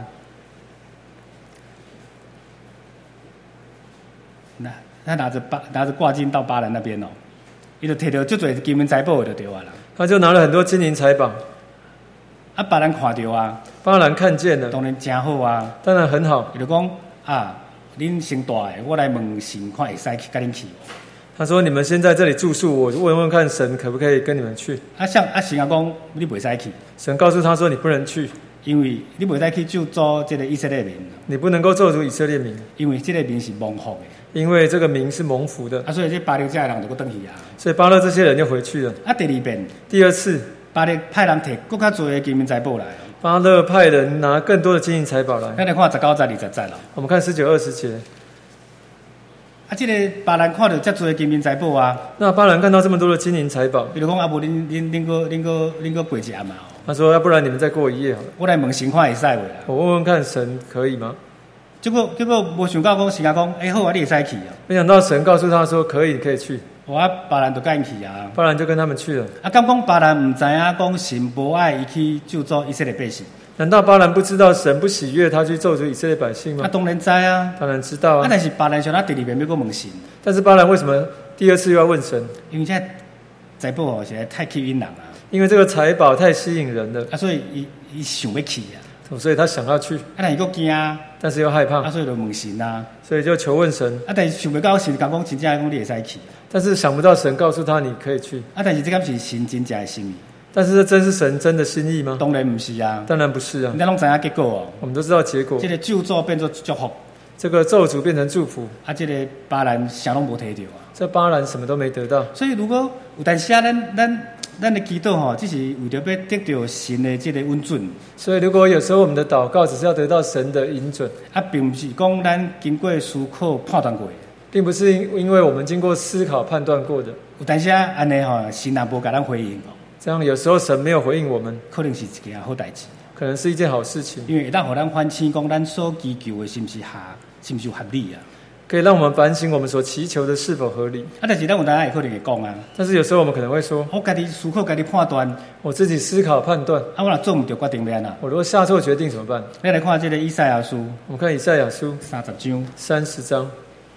那他拿着巴拿着挂金到巴兰那边哦，伊就摕到足侪金银财宝就对啊啦。 他就拿了很多金银财宝。 啊，巴兰看到啊， 巴兰看见了， 当然真好啊， 当然很好。 伊就讲啊，恁先大诶，我来问神看会使去甲恁去。 他说：“你们先在这里住宿，我问问看神可不可以跟你们去。” 啊，像啊神啊讲，你袂使去。 神告诉他说：“你不能去， 因为你袂使去救助这个以色列民。 你不能够咒诅以色列民， 因为这个民是蒙福的。 因为这个民是蒙福的。” 啊，所以这巴勒这人就搁回去啊。 所以巴勒这些人就回去了。 啊，第二遍， 第二次， 巴勒派人摕更较多的金银财宝来。 巴勒派人拿更多的金银财宝来。 咱来看十九、十二、十节咯。 我们看十九、二十节。 啊，这个巴兰看到遮多的金银财宝啊， 那巴兰看到这么多的金银财宝， 比如讲啊，无恁恁恁个恁个恁个过一夜嘛？ 他说：“要不然你们再过一夜好了。” 我来问神看会使未啦？ 我问问看神可以吗？ 结果结果无想到讲神啊讲，哎、欸、好啊，你会使去啊。 没想到神告诉他说：“可以，你可以去。” 我啊，巴兰就跟去啊。 巴兰就跟他们去了。 啊，敢讲巴兰唔知影讲神无爱伊去救助以色列百姓？ 难道巴兰不知道神不喜悦他去咒诅以色列百姓吗？ 啊，当然知啊， 当然知道啊。 啊，但是巴兰想他第二遍要搁问神。 但是巴兰为什么第二次又要问神？ 因为这财宝哦，实在太吸引人啊。 因为这个财宝太吸引人了。 啊，所以伊伊想要去啊。 所以他想要去。 啊，但是又惊啊。 但是又害怕。 啊，所以就问神啊。 所以就求问神。 啊，但是想不到神讲讲真正讲你会使去。 但是想不到神告诉他你可以去。 啊，但是这敢是神真正的心意。 但是这真是神真的心意吗？ 当然不是啊， 当然不是啊。 你拢知影结果哦。 我们都知道结果。 这个咒诅变作祝福， 这个咒诅变成祝福。 啊，这个巴兰啥拢无摕到啊。 这巴兰什么都没得到。 所以如果有但是啊，咱咱咱的祈祷吼，只是为着要得到神的这个允准。 所以如果有时候我们的祷告只是要得到神的允准， 啊，并不是讲咱经过思考判断过， 并不是因为我们经过思考判断过的。 有但是啊，安尼吼，神也无甲咱回应哦。 这样有时候神没有回应我们， 可能是一件好代志， 可能是一件好事情， 因为会当互咱反省，讲咱所祈求的是不是合，是不是合理啊？可以让我们反省我们所祈求的是否合理。 啊，但是咱有当也可能会讲啊。 但是有时候我们可能会说， 我家己思考，家己判断， 我自己思考判断。 啊，我若做唔到决定要安啊？ 我如果下错决定怎么办？ 咱来看这个以赛亚书， 我们看以赛亚书三十章， 三十章。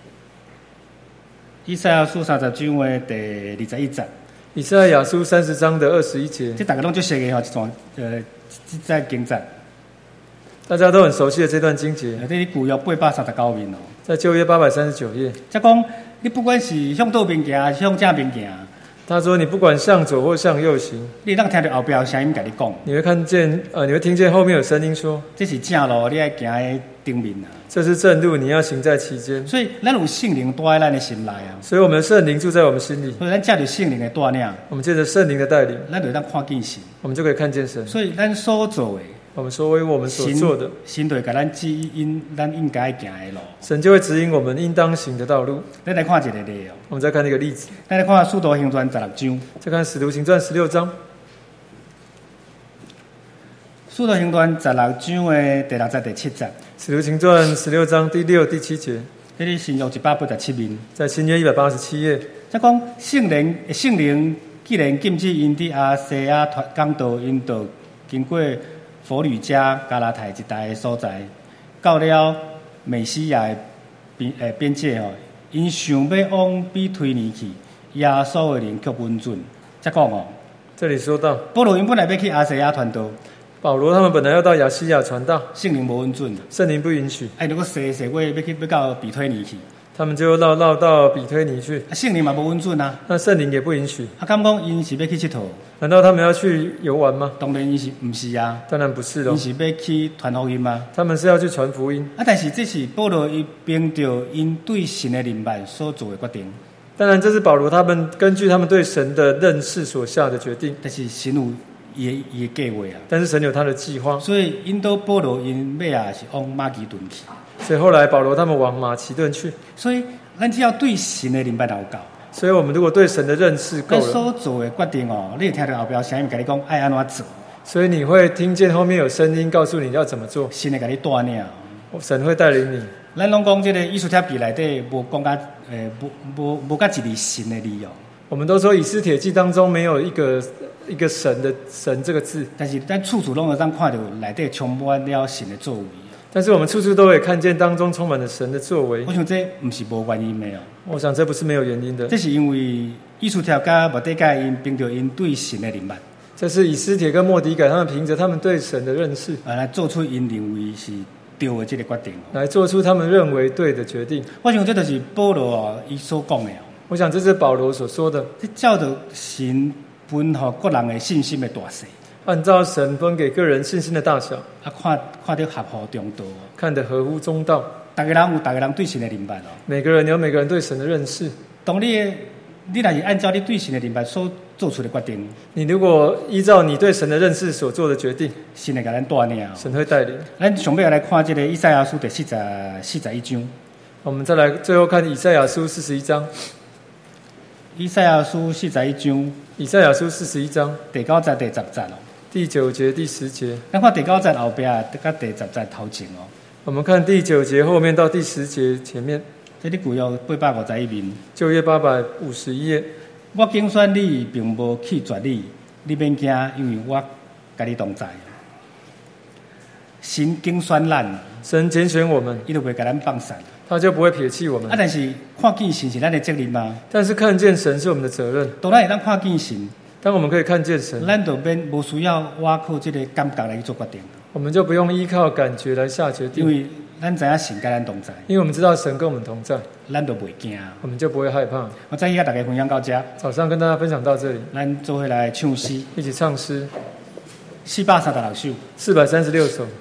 以赛亚书三十章的第二十一节。 以赛亚书三十章的二十一节， 这大家拢最熟的吼，一段呃，在经节， 大家都很熟悉的这段经节。 呃，这旧约八百三十九面哦， 在旧约八百三十九页。 即讲你不管是向倒边行，向正边行， 他说你不管向左或向右行， 你当听到后边声音甲你讲， 你会看见呃，你会听见后面有声音说， 这是正路，你要行在顶面啊。 这是正路，你要行在其间。 所以咱有圣灵住在咱的心内啊。 所以我们的圣灵住在我们心里。 所以咱借着圣灵的带领， 我们借着圣灵的带领， 咱就当看见神， 我们就可以看见神。 所以咱所做的， 我们说为我们所做的， 神就会给咱指引咱应该行的路。 神就会指引我们应当行的道路。 咱来看一个例哦。 我们再看一个例子。 咱来看《使徒行传》十六章。 再看《使徒行传》十六章。《 使徒行传》十六章的第六节、第七节。 《使徒行传》十六章第六、第七节。 这里新约一百八十七面， 在新约一百八十七页。 即讲圣灵，圣灵既然禁止因伫亚细亚讲道引导，经过佛吕加、加拉太一带的所在，到了美西亚的边诶边界吼，因想要往比推尼去，耶稣的灵却不准。即讲哦， 这里说到， 保罗因本来要去亚细亚传道。 保罗他们本来要到亚细亚传道， 圣灵无允准， 圣灵不允许。 哎，如果蛇蛇尾要去要到比推尼去， 他们就绕绕到比推尼去。 啊，圣灵嘛无允准啊， 那圣灵也不允许。 啊，敢讲因是要去佚佗？ 难道他们要去游玩吗？ 当然因是不是啊？ 当然不是咯。 因是要去传福音吗？ 他们是要去传福音。 啊，但是这是保罗伊凭着因对神的明白所做的决定。 当然，这是保罗他们根据他们对神的认识所下的决定。 但是神有伊伊的计划啊， 但是神有他的计划， 所以引导保罗因尾啊是往马其顿去。 所以后来保罗他们往马其顿去。 所以咱只要对神的明白有够， 所以我们如果对神的认识够咱了， 所做的决定哦，你会听到后边声音跟你讲爱安怎做， 所以你会听见后面有声音告诉你要怎么做， 神会给你带领。 神会带领你。 咱拢讲这个以斯帖记内底无讲甲诶，无无无甲一字神的字哦。 我们都说以斯帖记当中没有一个一个神的神这个字， 但是咱处处拢会当看到内底充满了神的作为。 但是我们处处都会看见当中充满了神的作为。 我想这不是无原因的哦。 我想这不是没有原因的。 这是因为以斯帖甲末底改因凭着因对神的认识， 这是以斯帖跟末底改他们凭着他们对神的认识， 啊来做出因认为是对的这个决定， 来做出他们认为对的决定。 我想这就是保罗哦，伊所讲的哦。 我想这是保罗所说的， 这照着神分予个人的信心的大小， 按照神分给个人信心的大小， 啊看看得合乎中道， 看得合乎中道。 大家人有大家人对神的认识哦。 每个人有每个人对神的认识。 当你的你若是按照你对神的认识所做出的决定， 你如果依照你对神的认识所做的决定， 神会给咱带领。 神会带领。 咱上尾来看这个以赛亚书第四十四十一章。 我们再来最后看以赛亚书四十一章。 以赛亚书四十一章， 以赛亚书四十一章第九节、第十节哦。 第九节、第十节。 咱看第九节后边，甲第十节头前哦。 我们看第九节后面到第十节前面。 这里旧约八百五十一面。 旧约八百五十一页。 我竞选你，并无弃绝你，你免惊，因为我甲你同在。神竞选咱， 神拣选我们， 伊就袂甲咱放散。 他就不会撇弃我们。 啊，但是看见神是咱的责任吗？ 但是看见神是我们的责任。 当然会当看见神， 当我们可以看见神， 咱就免无需要倚靠这个感觉来去做决定。 我们就不用依靠感觉来下决定， 因为咱知影神甲咱同在， 因为我们知道神跟我们同在， 咱就袂惊， 我们就不会害怕。 我再甲大家分享到这。 早上跟大家分享到这里， 咱做伙来唱诗， 一起唱诗， 四百三十六首， 四百三十六首。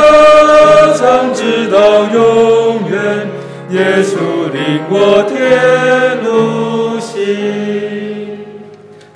直到永远，耶稣领我天。